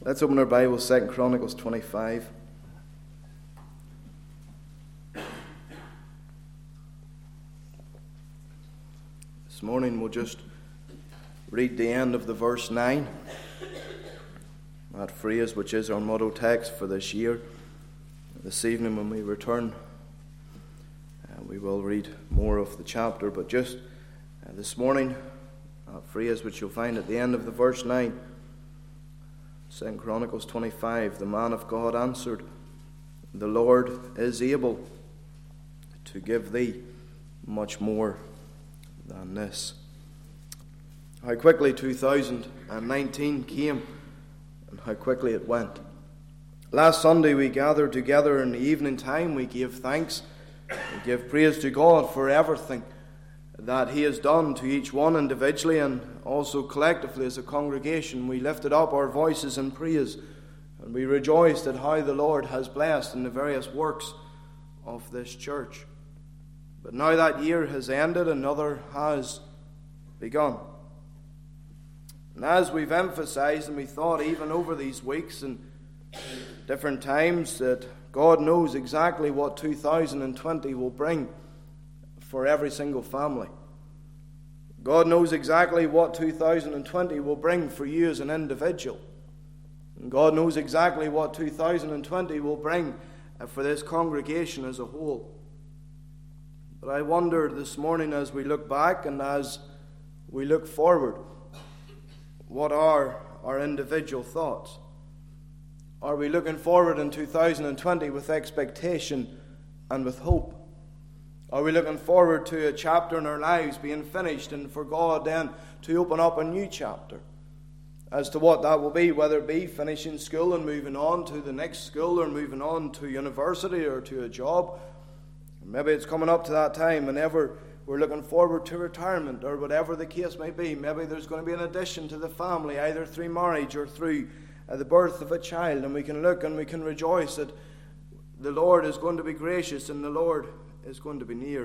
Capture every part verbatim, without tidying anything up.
Let's open our Bibles, Second Chronicles twenty-five. This morning we'll just read the end of the verse nine. That phrase which is our motto text for this year. This evening when we return, uh, we will read more of the chapter, but just uh, this morning, that phrase which you'll find at the end of the verse nine. Second Chronicles twenty-five, the man of God answered, "The Lord is able to give thee much more than this." How quickly two thousand nineteen came, and how quickly it went. Last Sunday we gathered together in the evening time. We gave thanks, we gave praise to God for everything that He has done to each one individually and also collectively as a congregation. We lifted up our voices in praise, and we rejoiced at how the Lord has blessed in the various works of this church. But now that year has ended, another has begun. And as we've emphasized, and we thought even over these weeks and different times, that God knows exactly what two thousand twenty will bring for every single family. God knows exactly what two thousand twenty will bring for you as an individual. And God knows exactly what two thousand twenty will bring for this congregation as a whole. But I wonder this morning, as we look back and as we look forward, what are our individual thoughts? Are we looking forward in two thousand twenty with expectation and with hope? Are we looking forward to a chapter in our lives being finished and for God then to open up a new chapter? As to what that will be, whether it be finishing school and moving on to the next school or moving on to university or to a job. Maybe it's coming up to that time whenever we're looking forward to retirement or whatever the case may be. Maybe there's going to be an addition to the family, either through marriage or through uh, the birth of a child. And we can look and we can rejoice that the Lord is going to be gracious and the Lord is going to be near.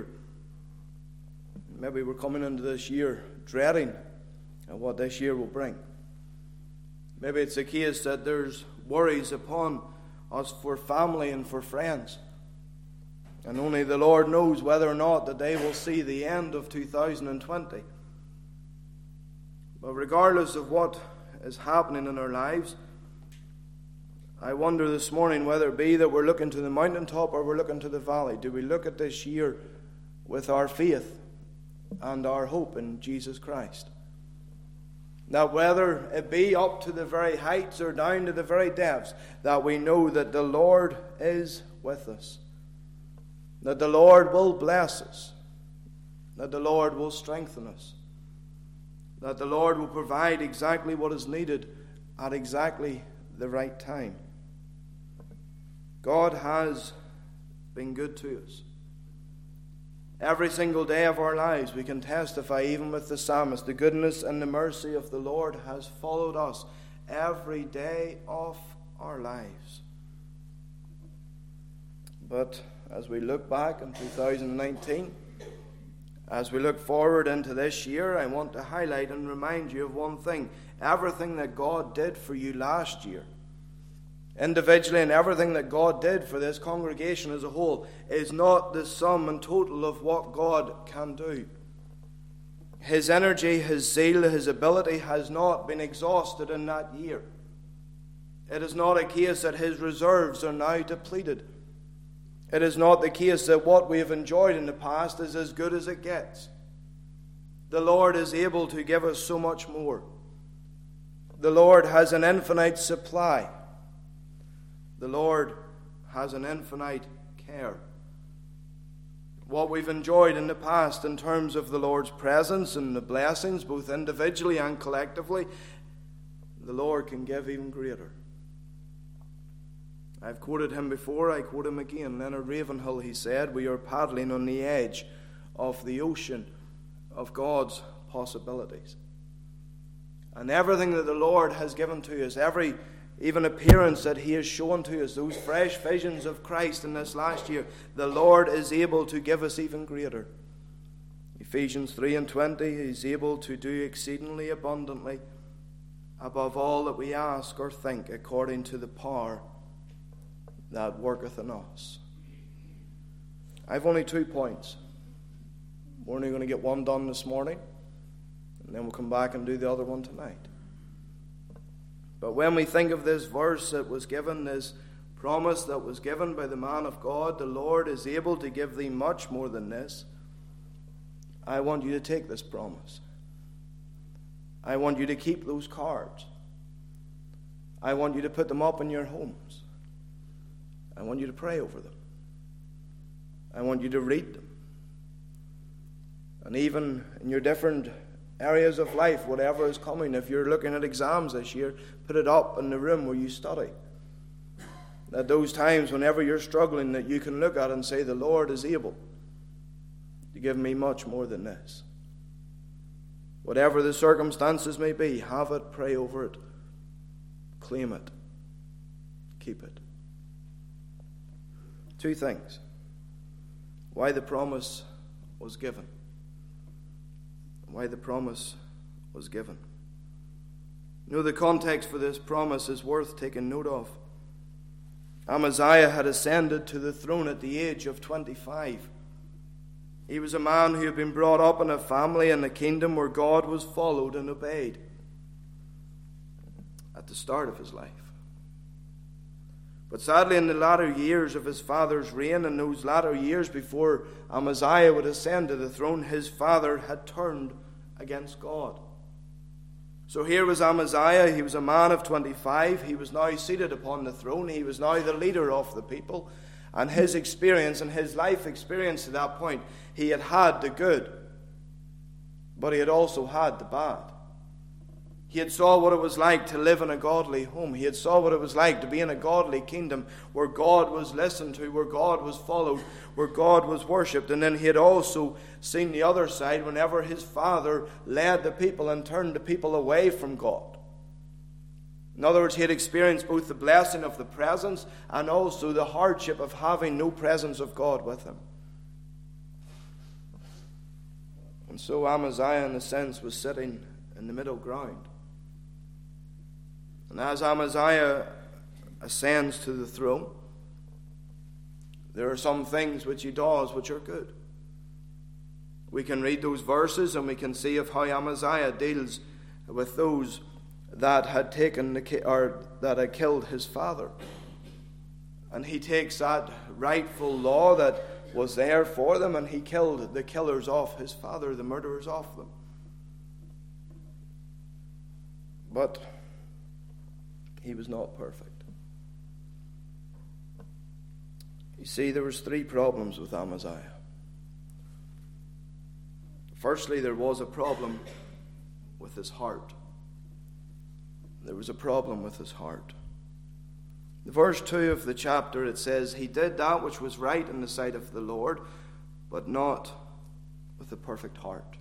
Maybe we're coming into this year dreading what this year will bring. Maybe it's a case that there's worries upon us for family and for friends. And only the Lord knows whether or not that they will see the end of two thousand twenty. But regardless of what is happening in our lives, I wonder this morning whether it be that we're looking to the mountaintop or we're looking to the valley. Do we look at this year with our faith and our hope in Jesus Christ? That whether it be up to the very heights or down to the very depths, that we know that the Lord is with us. That the Lord will bless us. That the Lord will strengthen us. That the Lord will provide exactly what is needed at exactly the right time. God has been good to us. Every single day of our lives we can testify, even with the psalmist, the goodness and the mercy of the Lord has followed us every day of our lives. But as we look back in two thousand nineteen, as we look forward into this year, I want to highlight and remind you of one thing. Everything that God did for you last year, individually, and everything that God did for this congregation as a whole, is not the sum and total of what God can do. His energy, His zeal, His ability has not been exhausted in that year. It is not a case that His reserves are now depleted. It is not the case that what we have enjoyed in the past is as good as it gets. The Lord is able to give us so much more. The Lord has an infinite supply. The Lord has an infinite care. What we've enjoyed in the past in terms of the Lord's presence and the blessings, both individually and collectively, the Lord can give even greater. I've quoted him before, I quote him again. Leonard Ravenhill, he said, "We are paddling on the edge of the ocean of God's possibilities." And everything that the Lord has given to us, every even appearance that He has shown to us, those fresh visions of Christ in this last year, the Lord is able to give us even greater. Ephesians three and twenty, He's able to do exceedingly abundantly above all that we ask or think, according to the power that worketh in us. I've only two points. We're only going to get one done this morning, and then we'll come back and do the other one tonight. But when we think of this verse that was given, this promise that was given by the man of God, the Lord is able to give thee much more than this. I want you to take this promise. I want you to keep those cards. I want you to put them up in your homes. I want you to pray over them. I want you to read them. And even in your different areas of life, whatever is coming, if you're looking at exams this year, put it up in the room where you study. At those times, whenever you're struggling, that you can look at and say, the Lord is able to give me much more than this. Whatever the circumstances may be, have it, pray over it, claim it, keep it. Two things. Why the promise was given. Why the promise was given. You know, the context for this promise is worth taking note of. Amaziah had ascended to the throne at the age of twenty-five. He was a man who had been brought up in a family and a kingdom where God was followed and obeyed at the start of his life. But sadly, in the latter years of his father's reign, in those latter years before Amaziah would ascend to the throne, his father had turned against God. So here was Amaziah. He was a man of twenty-five. He was now seated upon the throne. He was now the leader of the people. And his experience and his life experience to that point, he had had the good, but he had also had the bad. He had saw what it was like to live in a godly home. He had saw what it was like to be in a godly kingdom where God was listened to, where God was followed, where God was worshipped. And then he had also seen the other side whenever his father led the people and turned the people away from God. In other words, he had experienced both the blessing of the presence and also the hardship of having no presence of God with him. And so Amaziah, in a sense, was sitting in the middle ground. And as Amaziah ascends to the throne, there are some things which he does which are good. We can read those verses and we can see of how Amaziah deals with those that had taken the, or that had killed his father. And he takes that rightful law that was there for them and he killed the killers of his father, the murderers of them. But he was not perfect. You see, there was three problems with Amaziah. Firstly, there was a problem with his heart. There was a problem with his heart. In verse two of the chapter, it says, he did that which was right in the sight of the Lord, but not with a perfect heart.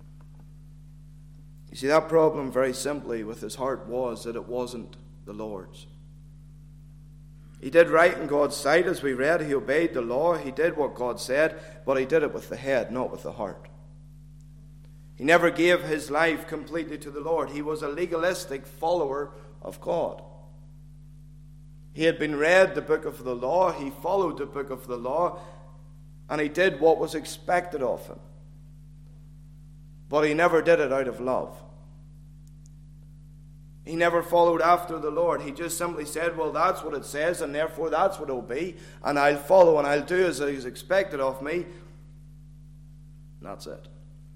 You see, that problem, very simply, with his heart was that it wasn't the Lord's. He did right in God's sight, as we read. He obeyed the law. He did what God said, but he did it with the head, not with the heart. He never gave his life completely to the Lord. He was a legalistic follower of God. He had been read the book of the law. He followed the book of the law. And he did what was expected of him. But he never did it out of love. He never followed after the Lord. He just simply said, well, that's what it says, and therefore that's what it'll be. And I'll follow and I'll do as is expected of me. And that's it.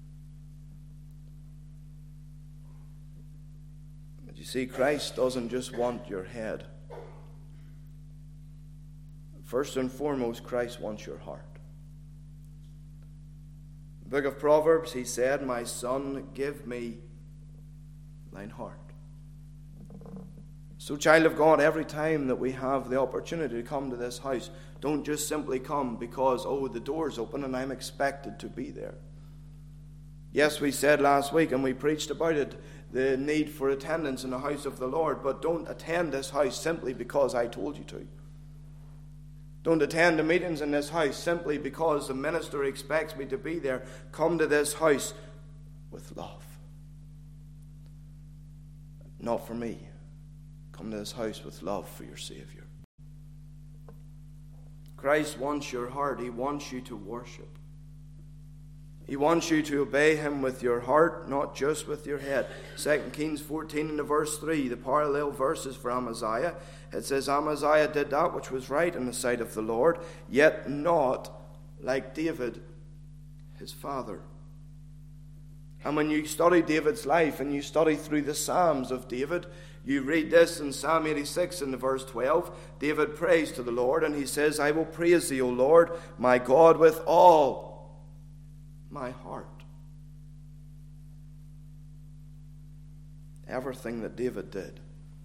You see, Christ doesn't just want your head. First and foremost, Christ wants your heart. In the book of Proverbs, he said, my son, give me thine heart. So, child of God, every time that we have the opportunity to come to this house, don't just simply come because, oh, the door's open and I'm expected to be there. Yes, we said last week, and we preached about it, the need for attendance in the house of the Lord, but don't attend this house simply because I told you to. Don't attend the meetings in this house simply because the minister expects me to be there. Come to this house with love. not for me. Come to this house with love for your Savior. Christ wants your heart. He wants you to worship. He wants you to obey him with your heart, not just with your head. Second Kings fourteen and verse three, the parallel verses for Amaziah. It says, Amaziah did that which was right in the sight of the Lord, yet not like David, his father. And when you study David's life and you study through the Psalms of David, you read this in Psalm eighty-six in the verse twelve. David prays to the Lord and he says, I will praise thee, O Lord, my God, with all my heart. Everything that David did,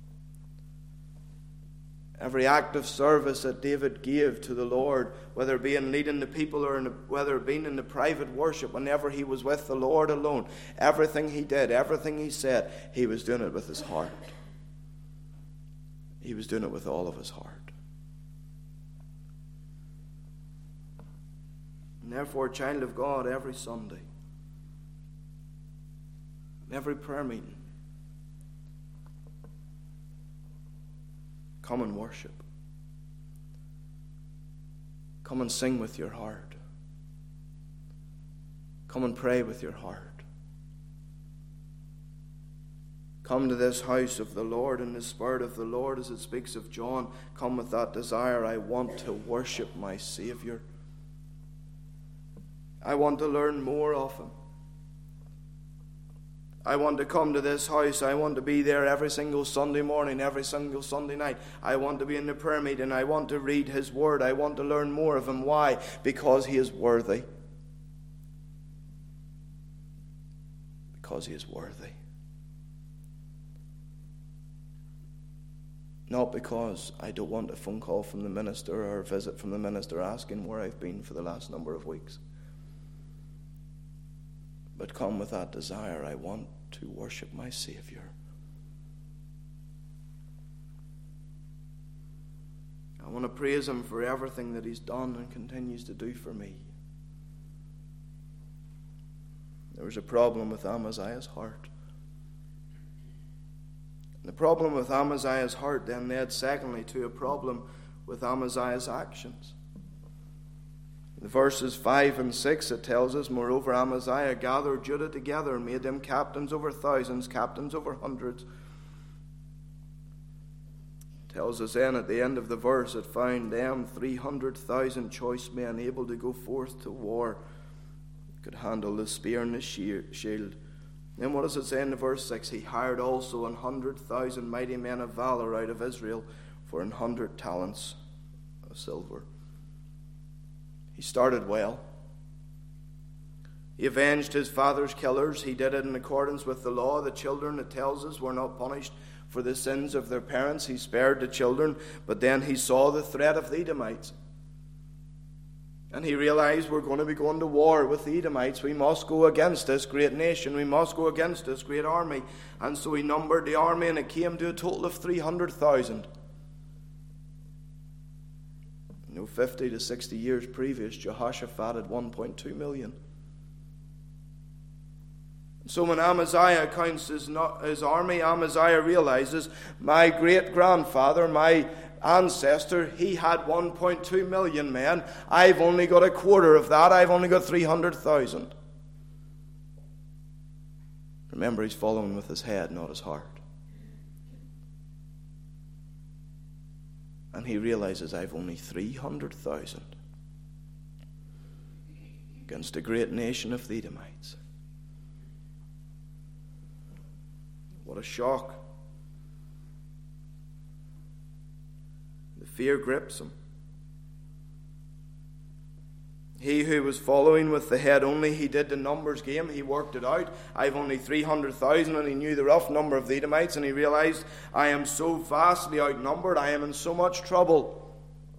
every act of service that David gave to the Lord, whether it be in leading the people or in the, whether it be in the private worship, whenever he was with the Lord alone, everything he did, everything he said, he was doing it with his heart. He was doing it with all of his heart. And therefore, child of God, every Sunday, every prayer meeting, come and worship. Come and sing with your heart. Come and pray with your heart. Come to this house of the Lord in the Spirit of the Lord, as it speaks of John. Come with that desire. I want to worship my Savior. I want to learn more of him. I want to come to this house. I want to be there every single Sunday morning, every single Sunday night. I want to be in the prayer meeting. I want to read his word. I want to learn more of him. Why? Because he is worthy. Because he is worthy. Not because I don't want a phone call from the minister or a visit from the minister asking where I've been for the last number of weeks. But come with that desire. I want to worship my Savior. I want to praise him for everything that he's done and continues to do for me. There was a problem with Amaziah's heart. The problem with Amaziah's heart then led secondly to a problem with Amaziah's actions. In verses five and six it tells us, moreover Amaziah gathered Judah together and made them captains over thousands, captains over hundreds. It tells us then at the end of the verse, it found them three hundred thousand choice men able to go forth to war, could handle the spear and the shield. Then what does it say in the verse six? He hired also an hundred thousand mighty men of valor out of Israel for an hundred talents of silver. He started well. He avenged his father's killers. He did it in accordance with the law. The children, it tells us, were not punished for the sins of their parents. He spared the children, but then he saw the threat of the Edomites. And he realized, we're going to be going to war with the Edomites. We must go against this great nation. We must go against this great army. And so he numbered the army, and it came to a total of three hundred thousand. You know, fifty to sixty years previous, Jehoshaphat had one point two million. So when Amaziah counts his, his army, Amaziah realizes, my great-grandfather, my ancestor, he had one point two million men. I've only got a quarter of that. I've only got three hundred thousand. Remember, he's following with his head, not his heart. And he realizes, I've only three hundred thousand against a great nation of the Edomites. What a shock. The fear grips him. He who was following with the head only, he did the numbers game. He worked it out. I've only three hundred thousand, and he knew the rough number of the Edomites, and he realized, I am so vastly outnumbered. I am in so much trouble.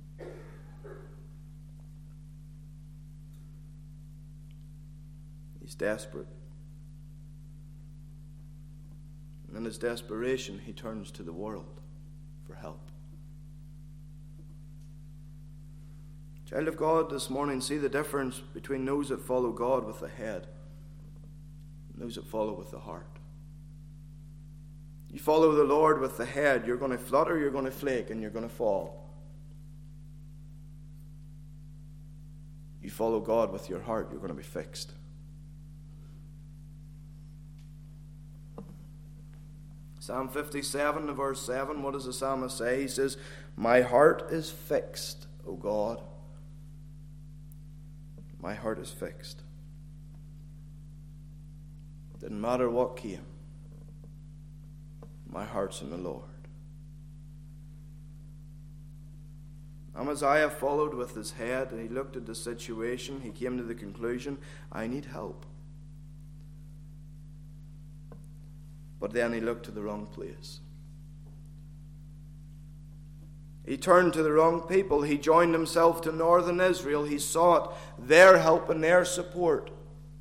He's desperate. And in his desperation, he turns to the world for help. Child of God, this morning, see the difference between those that follow God with the head and those that follow with the heart. You follow the Lord with the head, you're going to flutter, you're going to flake, and you're going to fall. You follow God with your heart, you're going to be fixed. Psalm fifty-seven, verse seven, what does the psalmist say? He says, "My heart is fixed, O God. My heart is fixed." Didn't matter what came. My heart's in the Lord. Amaziah followed with his head, and he looked at the situation. He came to the conclusion, I need help. But then he looked to the wrong place. He turned to the wrong people. He joined himself to northern Israel. He sought their help and their support.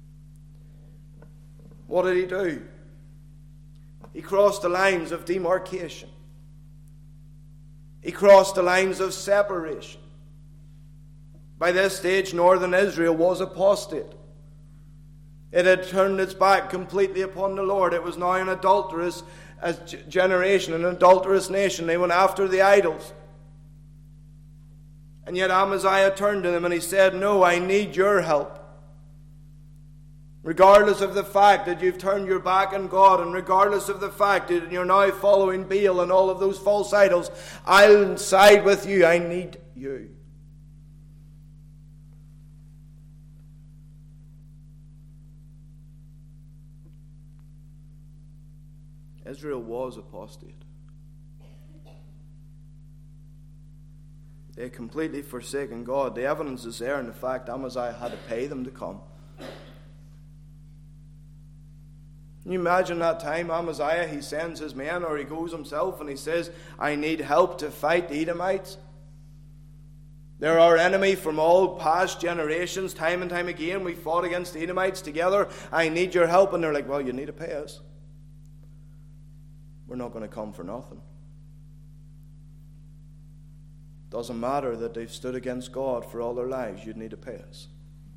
What did he do? He crossed the lines of demarcation. He crossed the lines of separation. By this stage, northern Israel was apostate. It had turned its back completely upon the Lord. It was now an adulterous generation, an adulterous nation. They went after the idols. And yet Amaziah turned to them and he said, no, I need your help. Regardless of the fact that you've turned your back on God, and regardless of the fact that you're now following Baal and all of those false idols, I'll side with you. I need you. Israel was apostate. They had completely forsaken God. The evidence is there in the fact Amaziah had to pay them to come. Can you imagine that time? Amaziah, he sends his men, or he goes himself and he says, I need help to fight the Edomites. They're our enemy from all past generations. Time and time again we fought against the Edomites together. I need your help. And they're like, well, you need to pay us. We're not going to come for nothing. Doesn't matter that they've stood against God for all their lives. You'd need to pay us.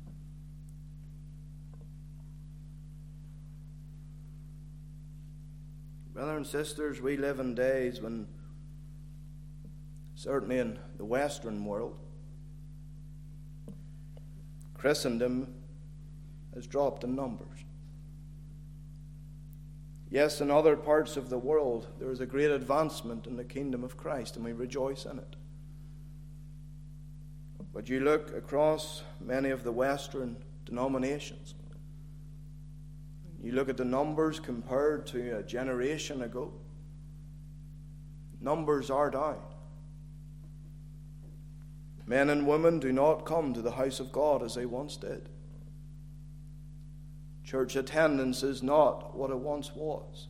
Brothers and sisters, we live in days when, certainly in the Western world, Christendom has dropped in numbers. Yes, in other parts of the world, there is a great advancement in the kingdom of Christ, and we rejoice in it. But you look across many of the Western denominations, you look at the numbers compared to a generation ago, numbers are down. Men and women do not come to the house of God as they once did. Church attendance is not what it once was.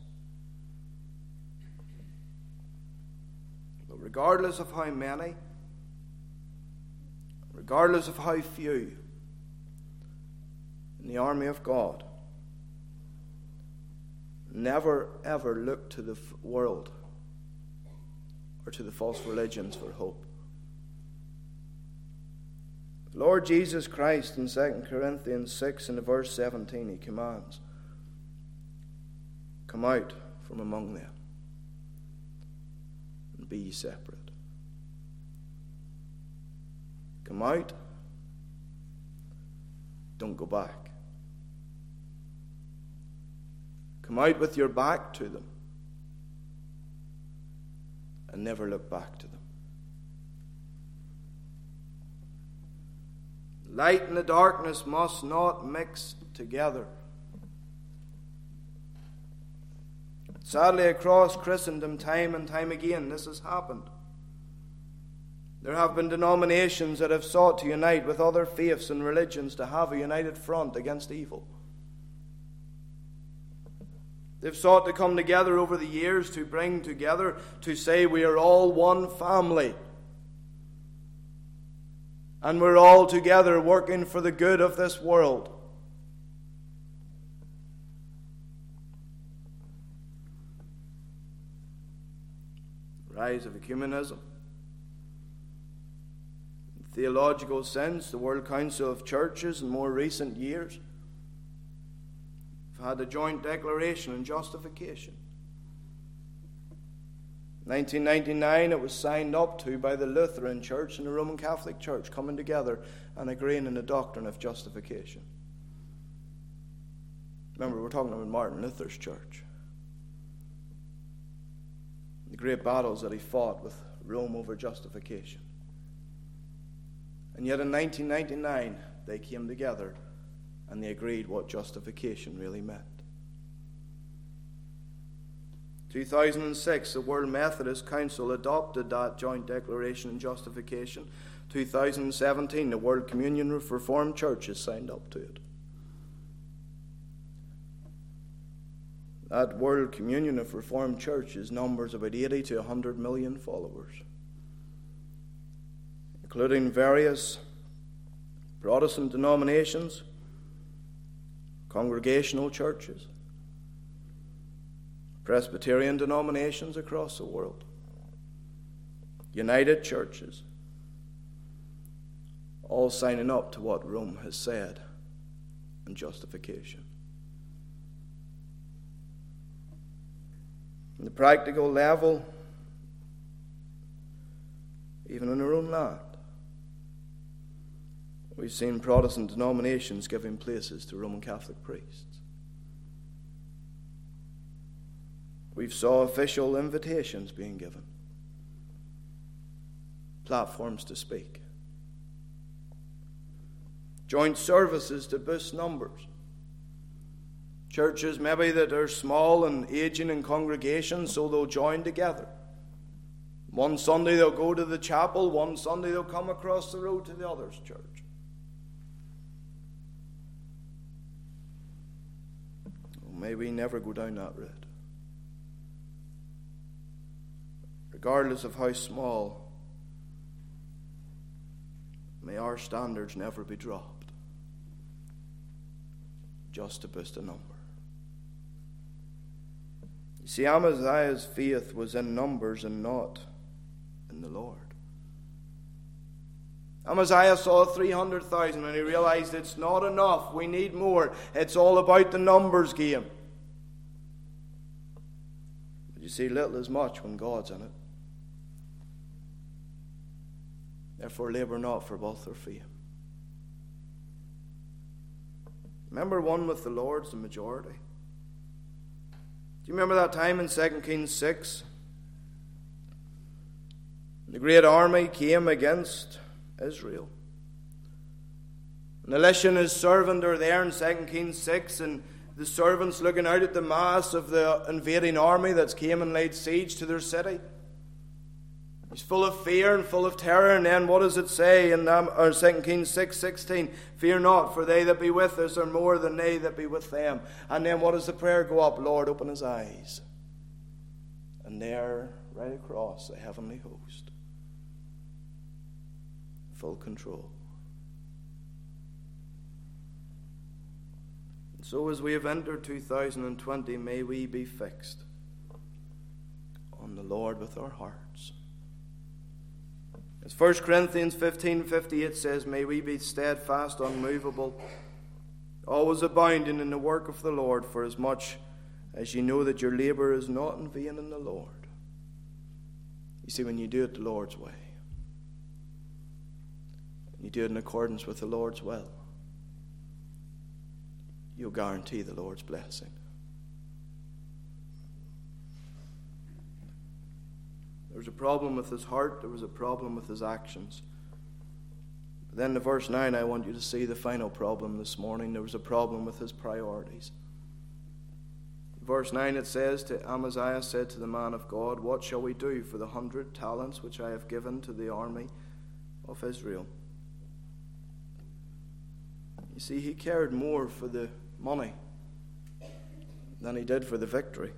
But regardless of how many, regardless of how few, in the army of God, never ever look to the world or to the false religions for hope. Lord Jesus Christ in Second Corinthians six and verse seventeen, he commands, come out from among them and be ye separate. Come out, don't go back. Come out with your back to them and never look back to them. Light and the darkness must not mix together. Sadly, across Christendom, time and time again, this has happened. There have been denominations that have sought to unite with other faiths and religions to have a united front against evil. They've sought to come together over the years to bring together, to say we are all one family. And we're all together working for the good of this world. Rise of ecumenism. In theological sense, the World Council of Churches in more recent years have had a joint declaration and justification. nineteen ninety-nine, it was signed up to by the Lutheran Church and the Roman Catholic Church coming together and agreeing in the doctrine of justification. Remember, we're talking about Martin Luther's church. The great battles that he fought with Rome over justification. And yet in nineteen ninety-nine, they came together and they agreed what justification really meant. two thousand six, the World Methodist Council adopted that joint declaration and justification. two thousand seventeen, the World Communion of Reformed Churches signed up to it. That World Communion of Reformed Churches numbers about eighty to one hundred million followers, including various Protestant denominations, congregational churches, Presbyterian denominations across the world, united churches, all signing up to what Rome has said in justification. On the practical level, even in our own land, we've seen Protestant denominations giving places to Roman Catholic priests. We've saw official invitations being given, platforms to speak, joint services to boost numbers. Churches maybe that are small and aging in congregations, so they'll join together. One Sunday they'll go to the chapel, one Sunday they'll come across the road to the other's church. Well, may we never go down that road. Regardless of how small, may our standards never be dropped just to boost a number. You see, Amaziah's faith was in numbers and not in the Lord. Amaziah saw three hundred thousand and he realized it's not enough. We need more. It's all about the numbers game. But you see, little is much when God's in it. Therefore, labor not for wealth or fame. Remember, one with the Lord's the majority. Do you remember that time in Second Kings six? The great army came against Israel. And Elisha and his servant are there in Second Kings six, and the servant's looking out at the mass of the invading army that's came and laid siege to their city. He's full of fear and full of terror. And then what does it say in um, Second Kings six sixteen? Fear not, for they that be with us are more than they that be with them. And then what does the prayer go up? Lord, open his eyes. And there, right across, the heavenly host. Full control. And so as we have entered two thousand twenty, may we be fixed on the Lord with our hearts. As First Corinthians fifteen fifty-eight says, may we be steadfast, unmovable, always abounding in the work of the Lord, for as much as you know that your labor is not in vain in the Lord. You see, when you do it the Lord's way, and you do it in accordance with the Lord's will, you'll guarantee the Lord's blessing. There was a problem with his heart. There was a problem with his actions. But then in verse nine, I want you to see the final problem this morning. There was a problem with his priorities. In verse nine it says, to Amaziah said to the man of God, what shall we do for the hundred talents which I have given to the army of Israel? You see, he cared more for the money than he did for the victory.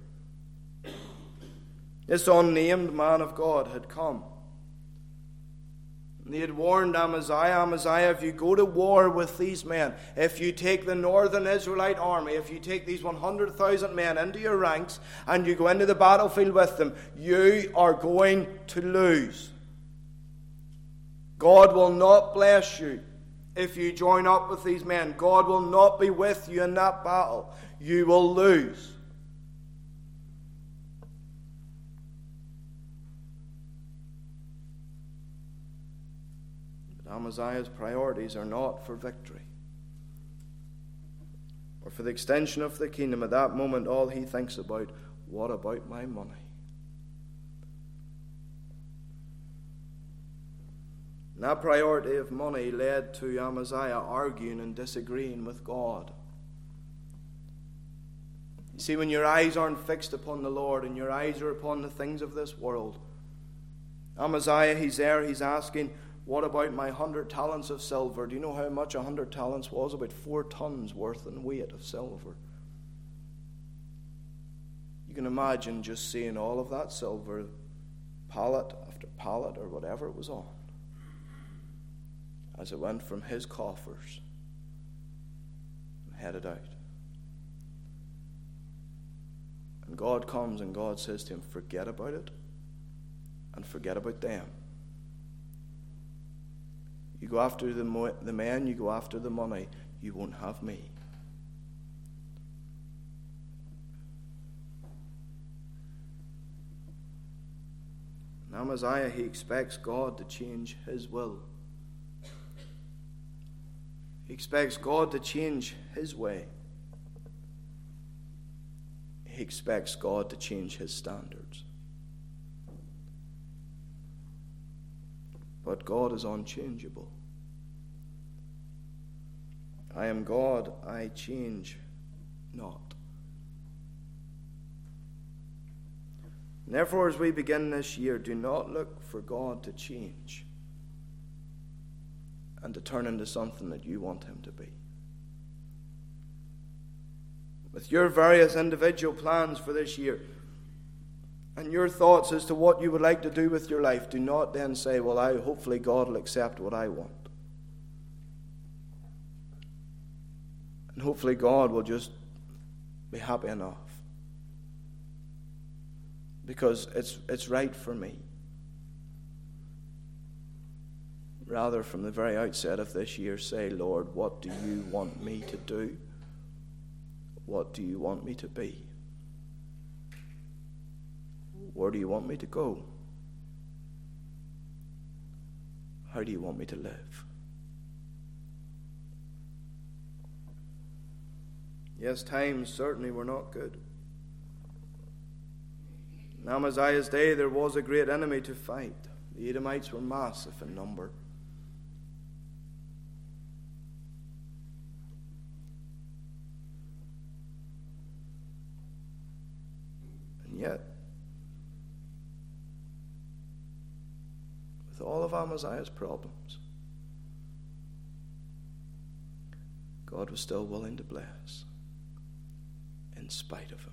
This unnamed man of God had come. And he had warned Amaziah, Amaziah, if you go to war with these men, if you take the northern Israelite army, if you take these one hundred thousand men into your ranks and you go into the battlefield with them, you are going to lose. God will not bless you if you join up with these men. God will not be with you in that battle. You will lose. But Amaziah's priorities are not for victory or for the extension of the kingdom. At that moment, all he thinks about, what about my money? And that priority of money led to Amaziah arguing and disagreeing with God. You see, when your eyes aren't fixed upon the Lord and your eyes are upon the things of this world, Amaziah, he's there, he's asking, what about my hundred talents of silver? Do you know how much a hundred talents was? About four tons worth in weight of silver. You can imagine just seeing all of that silver, pallet after pallet or whatever it was on, as it went from his coffers and headed out. And God comes and God says to him, forget about it and forget about them. You go after the, mo- the men, you go after the money, you won't have me. And Amaziah, he expects God to change his will. He expects God to change his way. He expects God to change his standards. But God is unchangeable. I am God, I change not. And therefore, as we begin this year, do not look for God to change and to turn into something that you want him to be. With your various individual plans for this year and your thoughts as to what you would like to do with your life, do not then say, well, I hopefully God will accept what I want. And hopefully God will just be happy enough. Because it's it's right for me. Rather, from the very outset of this year, say, Lord, what do you want me to do? What do you want me to be? Where do you want me to go? How do you want me to live? Yes, times certainly were not good. In Amaziah's day, there was a great enemy to fight. The Edomites were massive in number. And yet, with all of Amaziah's problems, God was still willing to bless in spite of him.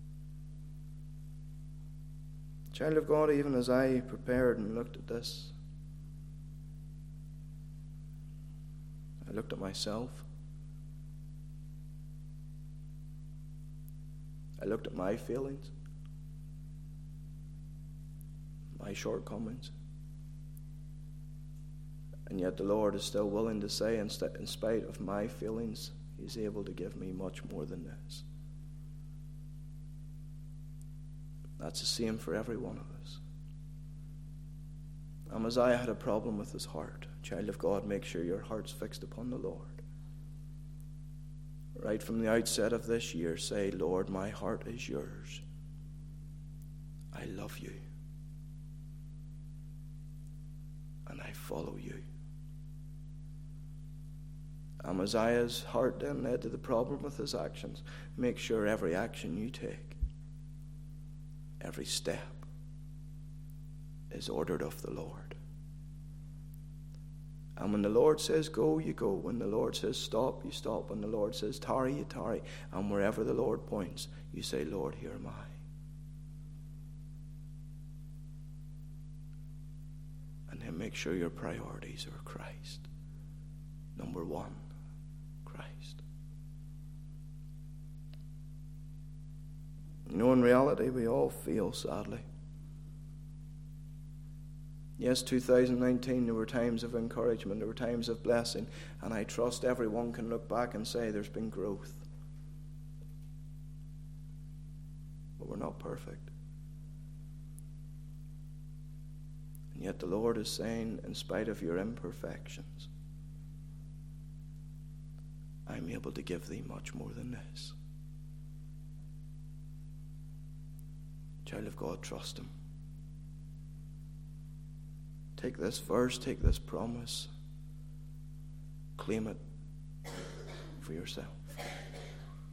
Child of God, even as I prepared and looked at this, I looked at myself. I looked at my feelings, my shortcomings. And yet the Lord is still willing to say, in spite of my feelings, he's able to give me much more than this. That's the same for every one of us. Amaziah had a problem with his heart. Child of God, make sure your heart's fixed upon the Lord. Right from the outset of this year, say, Lord, my heart is yours. I love you. And I follow you. Amaziah's heart then led to the problem with his actions. Make sure every action you take, every step, is ordered of the Lord. And when the Lord says go, you go. When the Lord says stop, you stop. When the Lord says tarry, you tarry. And wherever the Lord points, you say, Lord, here am I. And then make sure your priorities are Christ. Number one, Christ. You know, in reality, we all feel, sadly. Yes, two thousand nineteen, there were times of encouragement, there were times of blessing, and I trust everyone can look back and say there's been growth. But we're not perfect. And yet the Lord is saying, in spite of your imperfections, I'm able to give thee much more than this. Child of God, trust him. Take this verse, take this promise, claim it for yourself.